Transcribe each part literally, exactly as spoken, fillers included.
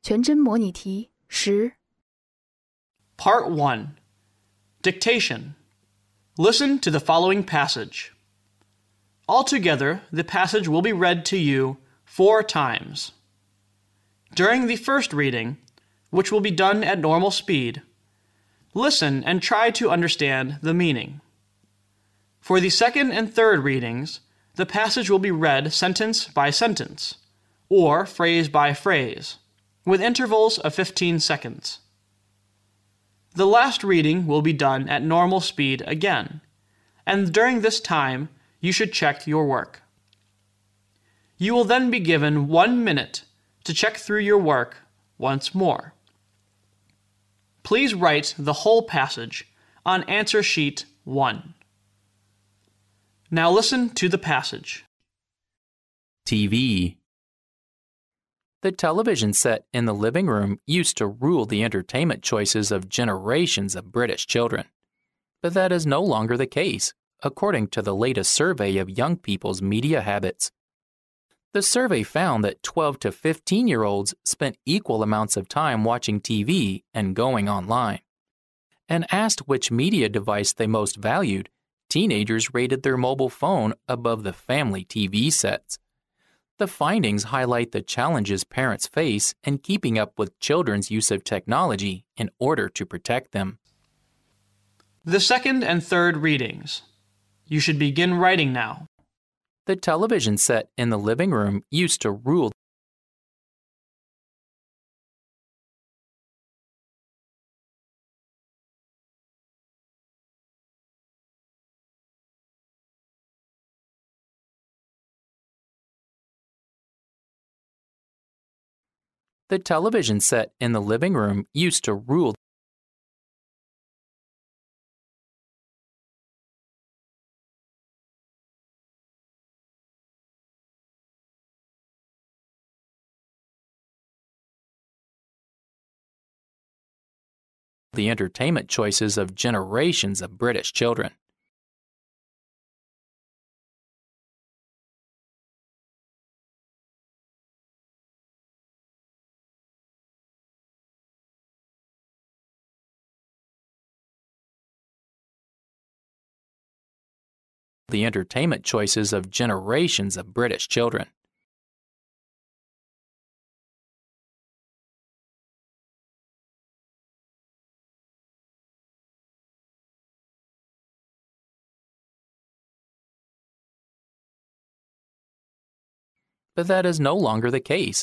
全真模拟题十。 Part one. Dictation. Listen to the following passage. Altogether, the passage will be read to you four times. During the first reading, which will be done at normal speed, listen and try to understand the meaning. For the second and third readings, the passage will be read sentence by sentence, or phrase by phrase, with intervals of fifteen seconds. The last reading will be done at normal speed again, and during this time, you should check your work. You will then be given one minute to check through your work once more. Please write the whole passage on answer sheet one. Now listen to the passage. T V. The television set in the living room used to rule the entertainment choices of generations of British children. But that is no longer the case, according to the latest survey of young people's media habits. The survey found that twelve to fifteen-year-olds spent equal amounts of time watching T V and going online. And asked which media device they most valued, teenagers rated their mobile phone above the family T V sets. The findings highlight the challenges parents face in keeping up with children's use of technology in order to protect them. The second and third readings. You should begin writing now. The television set in the living room used to rule The television set in the living room used to rule the entertainment choices of generations of British children. The entertainment choices of generations of British children. But that is no longer the case.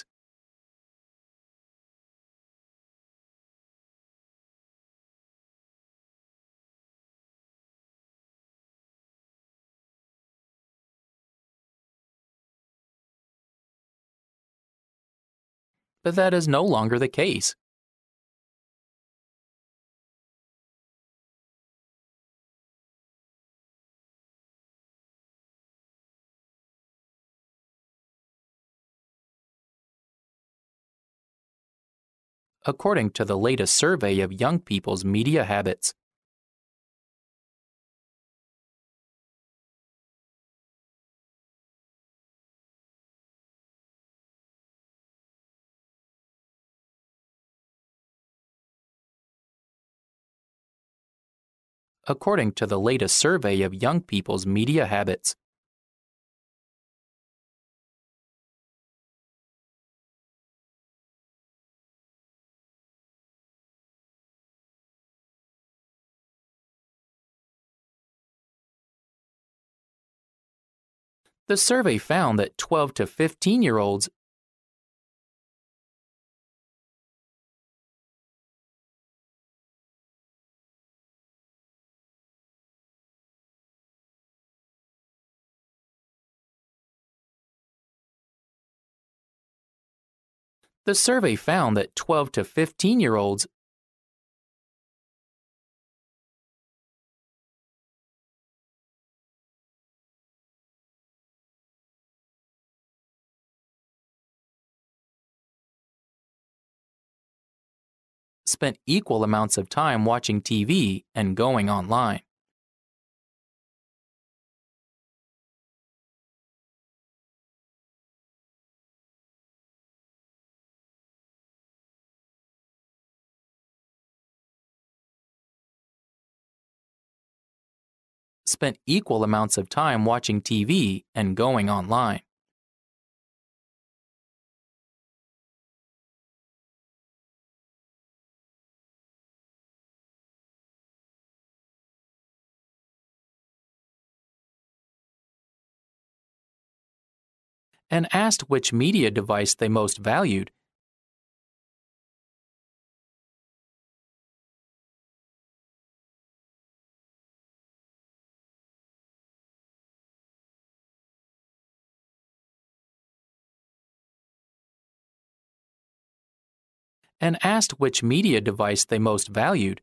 But that is no longer the case. According to the latest survey of young people's media habits. According to the latest survey of young people's media habits. The survey found that twelve to fifteen-year-olds The survey found that twelve to fifteen-year-olds spent equal amounts of time watching T V and going online. spent equal amounts of time watching T V and going online. And asked which media device they most valued, and asked which media device they most valued,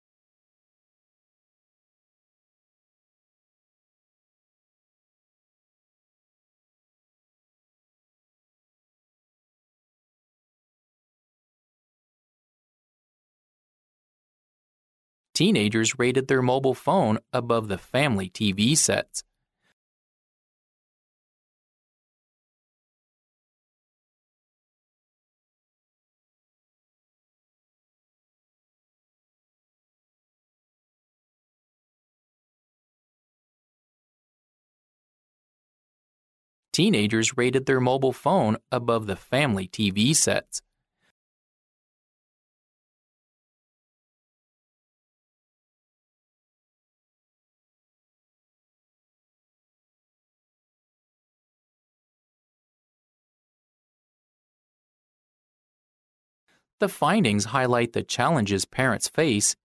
teenagers rated their mobile phone above the family T V sets. Teenagers rated their mobile phone above the family T V sets. The findings highlight the challenges parents face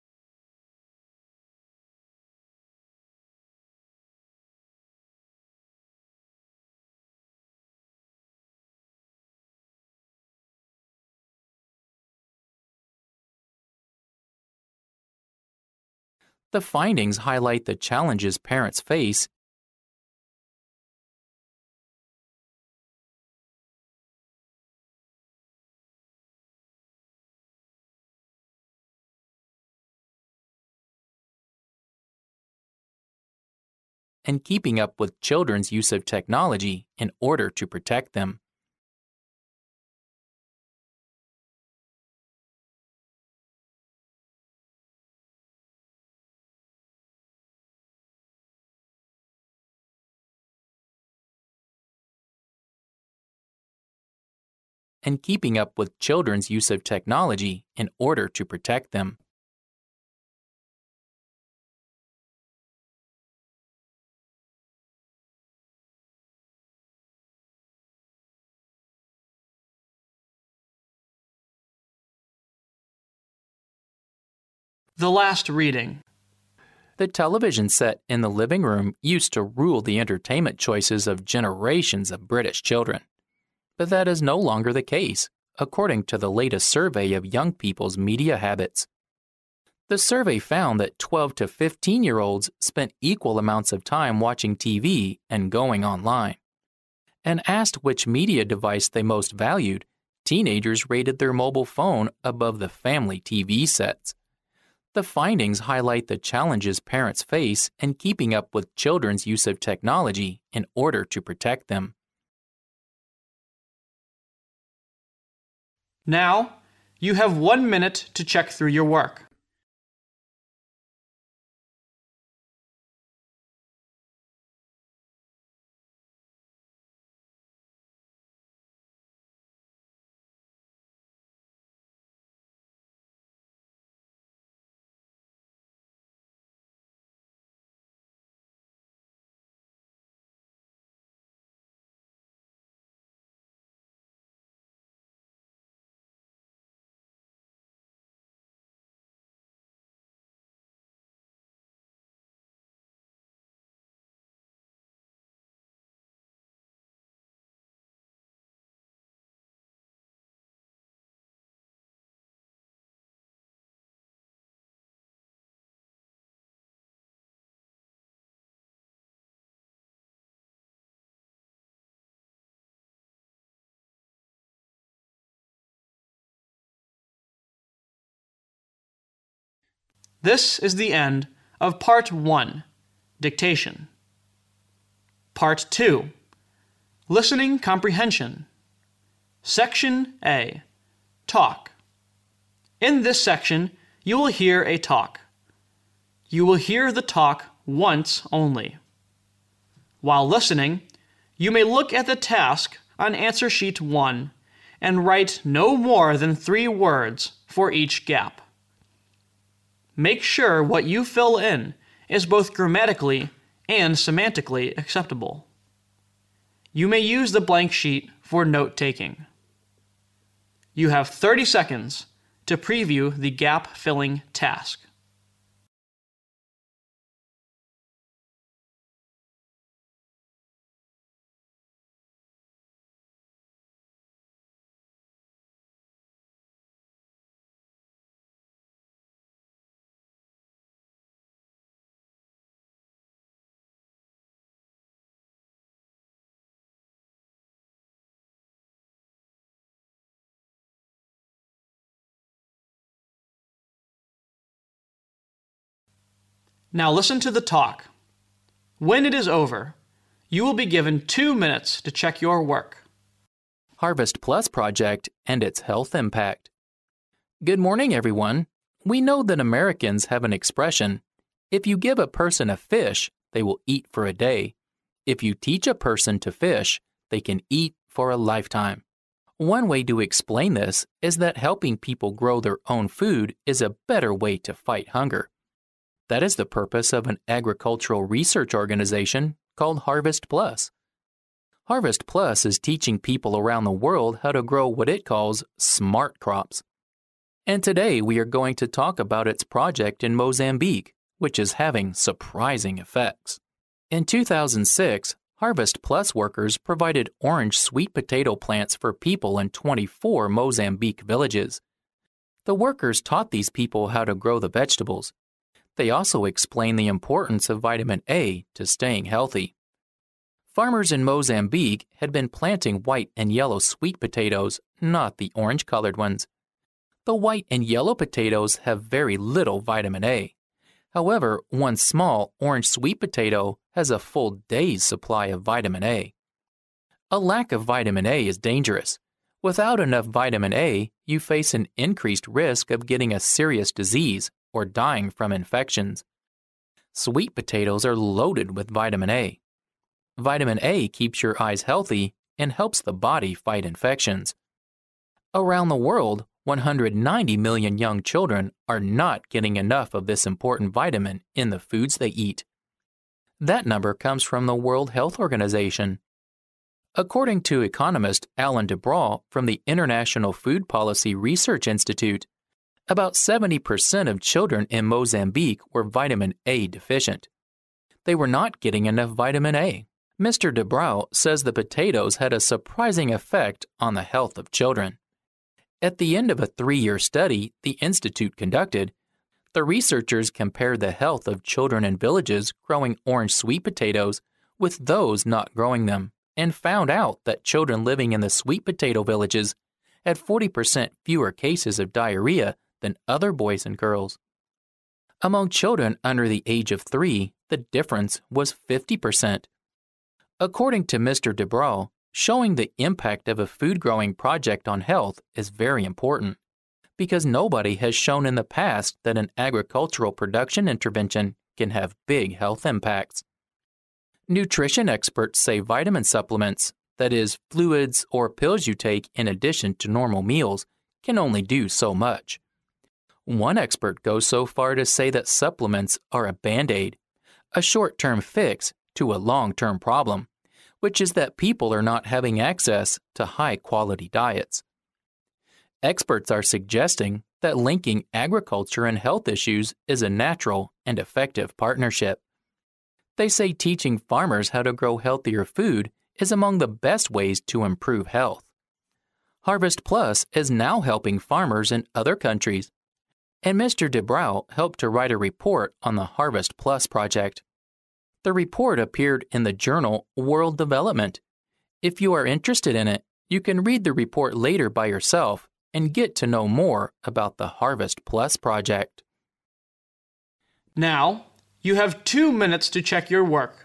The findings highlight the challenges parents face in keeping up with children's use of technology in order to protect them. And keeping up with children's use of technology in order to protect them. The last reading. The television set in the living room used to rule the entertainment choices of generations of British children. But that is no longer the case, according to the latest survey of young people's media habits. The survey found that twelve to fifteen-year-olds spent equal amounts of time watching T V and going online. And asked which media device they most valued, teenagers rated their mobile phone above the family T V sets. The findings highlight the challenges parents face in keeping up with children's use of technology in order to protect them. Now, you have one minute to check through your work. This is the end of Part one, Dictation. Part two, Listening Comprehension. Section A, Talk. In this section, you will hear a talk. You will hear the talk once only. While listening, you may look at the task on answer sheet one and write no more than three words for each gap. Make sure what you fill in is both grammatically and semantically acceptable. You may use the blank sheet for note-taking. You have thirty seconds to preview the gap-filling task. Now listen to the talk. When it is over, you will be given two minutes to check your work. Harvest Plus project and its health impact. Good morning, everyone. We know that Americans have an expression, if you give a person a fish, they will eat for a day. If you teach a person to fish, they can eat for a lifetime. One way to explain this is that helping people grow their own food is a better way to fight hunger. That is the purpose of an agricultural research organization called Harvest Plus. Harvest Plus is teaching people around the world how to grow what it calls smart crops. And today we are going to talk about its project in Mozambique, which is having surprising effects. In two thousand six, Harvest Plus workers provided orange sweet potato plants for people in twenty-four Mozambique villages. The workers taught these people how to grow the vegetables. They also explained the importance of vitamin A to staying healthy. Farmers in Mozambique had been planting white and yellow sweet potatoes, not the orange-colored ones. The white and yellow potatoes have very little vitamin A. However, one small orange sweet potato has a full day's supply of vitamin A. A lack of vitamin A is dangerous. Without enough vitamin A, you face an increased risk of getting a serious disease or dying from infections. Sweet potatoes are loaded with vitamin A. Vitamin A keeps your eyes healthy and helps the body fight infections. Around the world, one hundred ninety million young children are not getting enough of this important vitamin in the foods they eat. That number comes from the World Health Organization. According to economist Alan DeBraw from the International Food Policy Research Institute, about seventy percent of children in Mozambique were vitamin A deficient. They were not getting enough vitamin A. Mister DeBraw says the potatoes had a surprising effect on the health of children. At the end of a three-year study the Institute conducted, the researchers compared the health of children in villages growing orange sweet potatoes with those not growing them, and found out that children living in the sweet potato villages had forty percent fewer cases of diarrhea than other boys and girls. Among children under the age of three, the difference was fifty percent. According to Mister DeBraw, showing the impact of a food-growing project on health is very important, because nobody has shown in the past that an agricultural production intervention can have big health impacts. Nutrition experts say vitamin supplements, that is, fluids or pills you take in addition to normal meals, can only do so much. One expert goes so far to say that supplements are a band-aid, a short-term fix to a long-term problem, which is that people are not having access to high-quality diets. Experts are suggesting that linking agriculture and health issues is a natural and effective partnership. They say teaching farmers how to grow healthier food is among the best ways to improve health. Harvest Plus is now helping farmers in other countries, and Mister DeBraw helped to write a report on the Harvest Plus project. The report appeared in the journal World Development. If you are interested in it, you can read the report later by yourself and get to know more about the Harvest Plus project. Now, you have two minutes to check your work.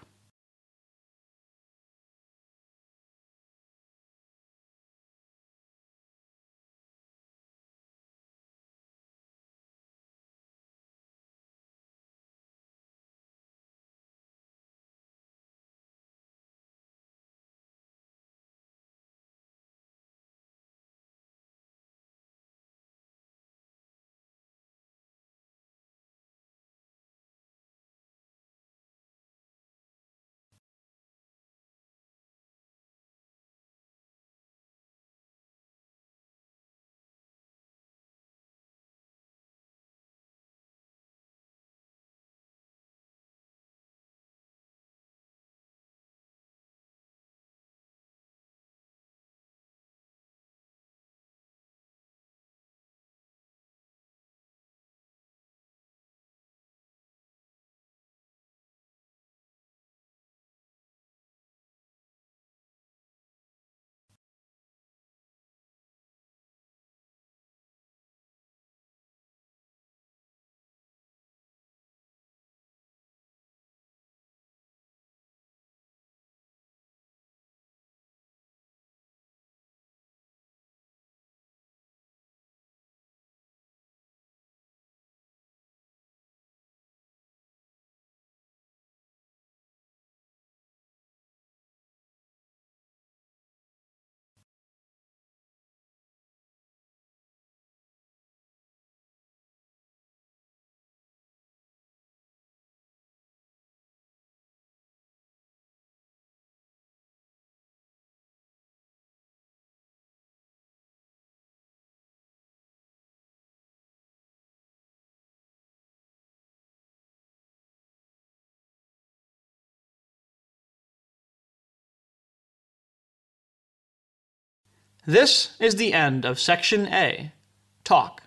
This is the end of Section A, Talk.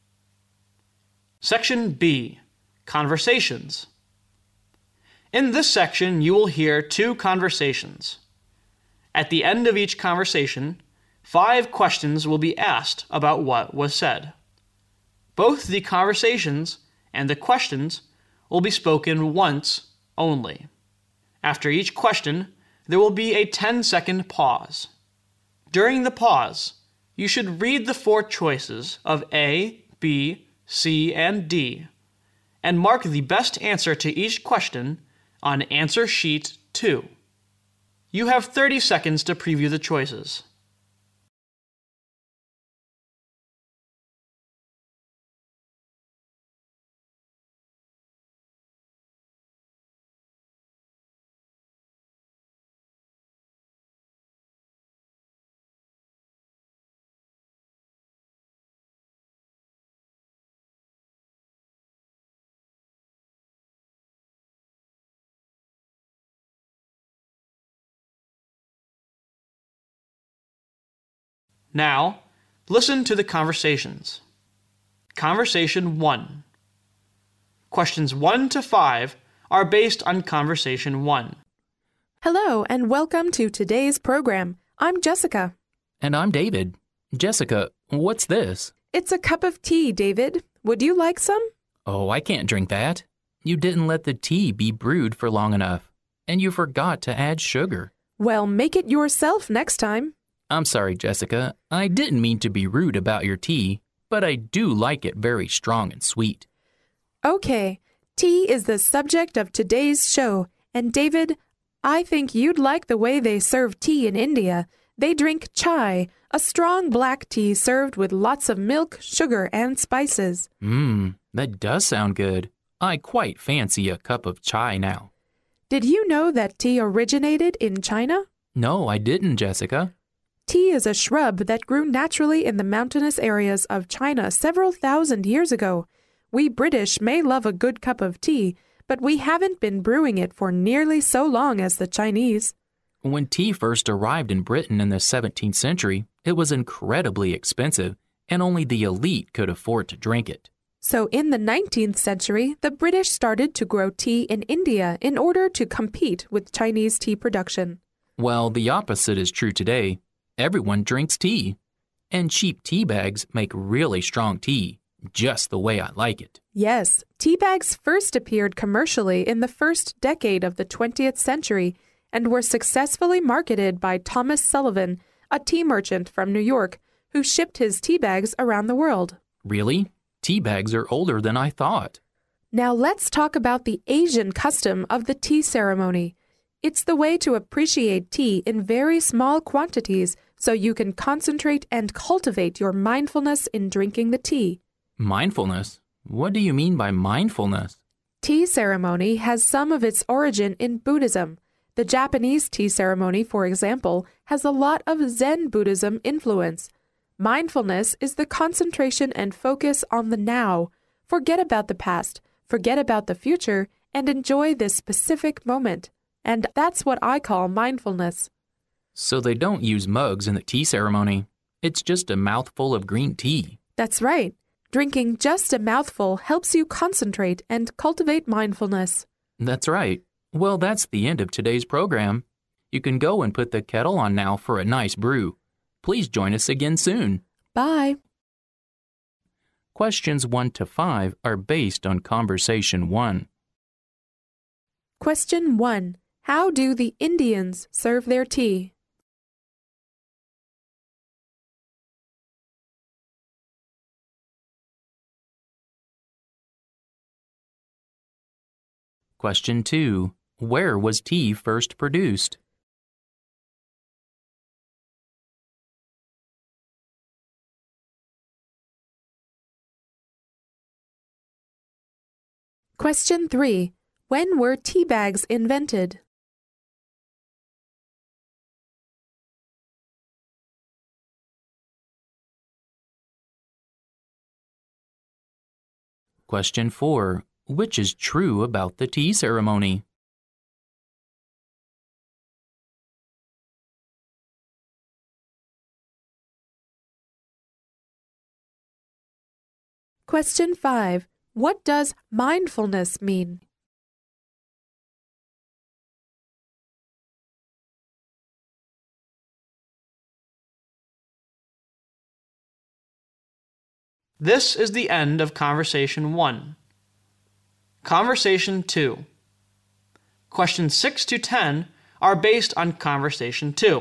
Section B, Conversations. In this section, you will hear two conversations. At the end of each conversation, five questions will be asked about what was said. Both the conversations and the questions will be spoken once only. After each question, there will be a ten-second pause. During the pause, you should read the four choices of A, B, C, and D, and mark the best answer to each question on Answer Sheet two. You have thirty seconds to preview the choices. Now, listen to the conversations. Conversation one. Questions one to five are based on Conversation one. Hello, and welcome to today's program. I'm Jessica. And I'm David. Jessica, what's this? It's a cup of tea, David. Would you like some? Oh, I can't drink that. You didn't let the tea be brewed for long enough, and you forgot to add sugar. Well, make it yourself next time. I'm sorry, Jessica. I didn't mean to be rude about your tea, but I do like it very strong and sweet. Okay, tea is the subject of today's show, and David, I think you'd like the way they serve tea in India. They drink chai, a strong black tea served with lots of milk, sugar, and spices. Mmm, that does sound good. I quite fancy a cup of chai now. Did you know that tea originated in China? No, I didn't, Jessica. Tea is a shrub that grew naturally in the mountainous areas of China several thousand years ago. We British may love a good cup of tea, but we haven't been brewing it for nearly so long as the Chinese. When tea first arrived in Britain in the seventeenth century, it was incredibly expensive, and only the elite could afford to drink it. So in the nineteenth century, the British started to grow tea in India in order to compete with Chinese tea production. Well, the opposite is true today. Everyone drinks tea, and cheap tea bags make really strong tea, just the way I like it. Yes, tea bags first appeared commercially in the first decade of the twentieth century and were successfully marketed by Thomas Sullivan, a tea merchant from New York, who shipped his tea bags around the world. Really? Tea bags are older than I thought. Now let's talk about the Asian custom of the tea ceremony. It's the way to appreciate tea in very small quantities so you can concentrate and cultivate your mindfulness in drinking the tea. Mindfulness? What do you mean by mindfulness? Tea ceremony has some of its origin in Buddhism. The Japanese tea ceremony, for example, has a lot of Zen Buddhism influence. Mindfulness is the concentration and focus on the now. Forget about the past, forget about the future, and enjoy this specific moment. And that's what I call mindfulness. So they don't use mugs in the tea ceremony. It's just a mouthful of green tea. That's right. Drinking just a mouthful helps you concentrate and cultivate mindfulness. That's right. Well, that's the end of today's program. You can go and put the kettle on now for a nice brew. Please join us again soon. Bye. Questions one to five are based on Conversation one. Question one. How do the Indians serve their tea? Question two. Where was tea first produced? Question three. When were tea bags invented? Question four. Which is true about the tea ceremony? Question five. What does mindfulness mean? This is the end of Conversation one. Conversation two. Questions six to ten are based on Conversation two.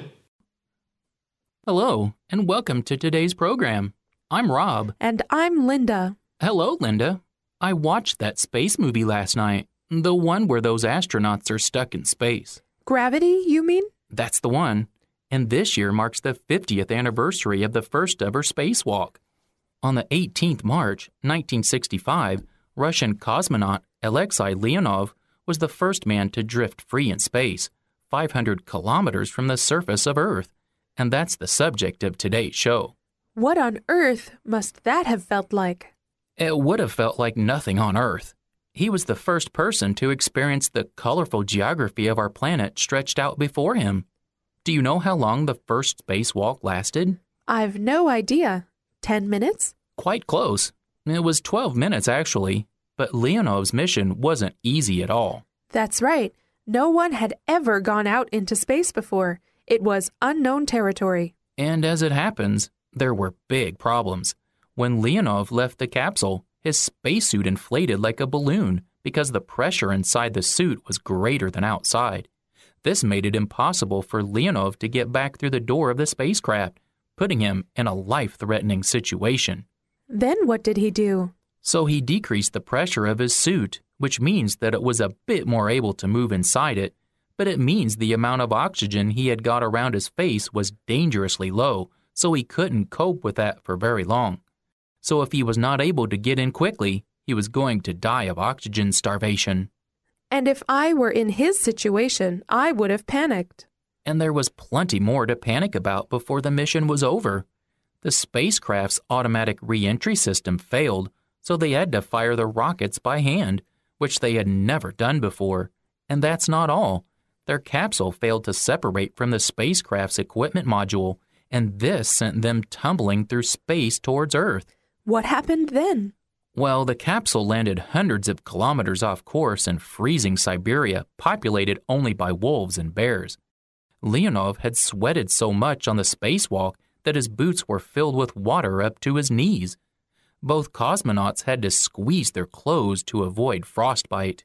Hello, and welcome to today's program. I'm Rob. And I'm Linda. Hello, Linda. I watched that space movie last night, the one where those astronauts are stuck in space. Gravity, you mean? That's the one. And this year marks the fiftieth anniversary of the first ever spacewalk. On the eighteenth of March, nineteen sixty-five, Russian cosmonaut Alexei Leonov was the first man to drift free in space, five hundred kilometers from the surface of Earth. And that's the subject of today's show. What on earth must that have felt like? It would have felt like nothing on Earth. He was the first person to experience the colorful geography of our planet stretched out before him. Do you know how long the first spacewalk lasted? I've no idea. Ten minutes? Quite close. It was twelve minutes, actually. But Leonov's mission wasn't easy at all. That's right. No one had ever gone out into space before. It was unknown territory. And as it happens, there were big problems. When Leonov left the capsule, his spacesuit inflated like a balloon because the pressure inside the suit was greater than outside. This made it impossible for Leonov to get back through the door of the spacecraft, putting him in a life-threatening situation. Then what did he do? So he decreased the pressure of his suit, which means that it was a bit more able to move inside it, but it means the amount of oxygen he had got around his face was dangerously low, so he couldn't cope with that for very long. So if he was not able to get in quickly, he was going to die of oxygen starvation. And if I were in his situation, I would have panicked. And there was plenty more to panic about before the mission was over. The spacecraft's automatic re-entry system failed, so they had to fire the rockets by hand, which they had never done before. And that's not all. Their capsule failed to separate from the spacecraft's equipment module, and this sent them tumbling through space towards Earth. What happened then? Well, the capsule landed hundreds of kilometers off course in freezing Siberia, populated only by wolves and bears. Leonov had sweated so much on the spacewalk that his boots were filled with water up to his knees. Both cosmonauts had to squeeze their clothes to avoid frostbite.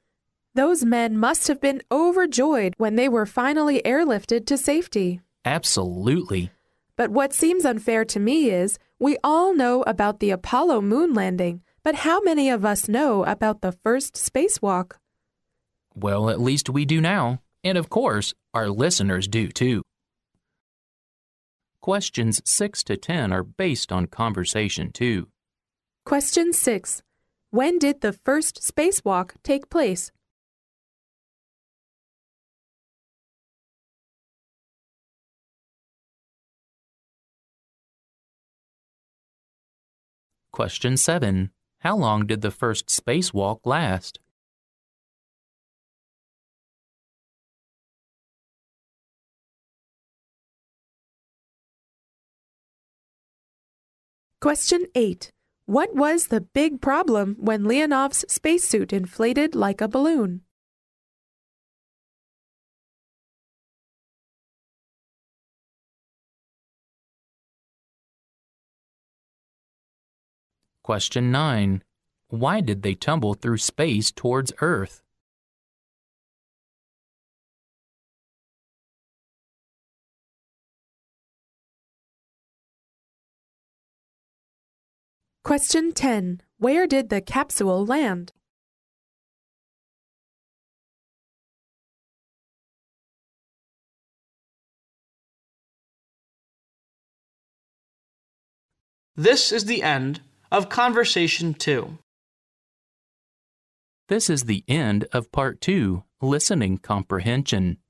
Those men must have been overjoyed when they were finally airlifted to safety. Absolutely. But what seems unfair to me is, we all know about the Apollo moon landing, but how many of us know about the first spacewalk? Well, at least we do now. And of course, our listeners do too. Questions six to ten are based on Conversation two. Question six. When did the first spacewalk take place? Question seven. How long did the first spacewalk last? Question eight. What was the big problem when Leonov's spacesuit inflated like a balloon? Question nine. Why did they tumble through space towards Earth? Question ten. Where did the capsule land? This is the end of Conversation two. This is the end of Part two, Listening Comprehension.